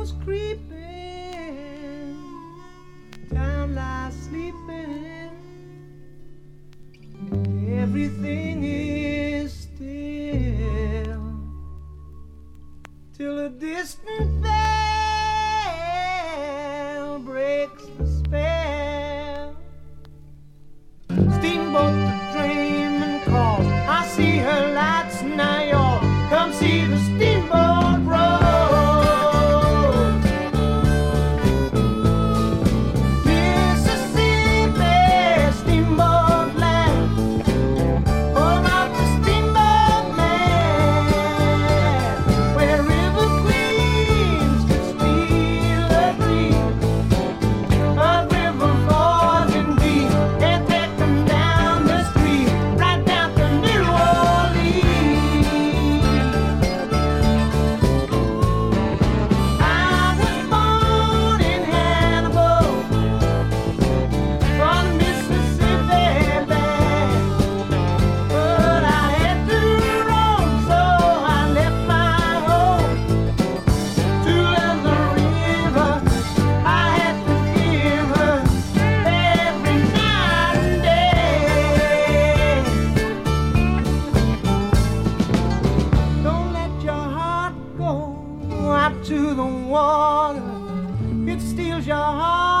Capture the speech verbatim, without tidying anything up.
shadows creeping, time lies sleeping, everything is still, till a distant bell breaks the spell. Steamboat the dreaming calls, I see her lights now, y'all come see the steamboat roll. To the water, it steals your heart.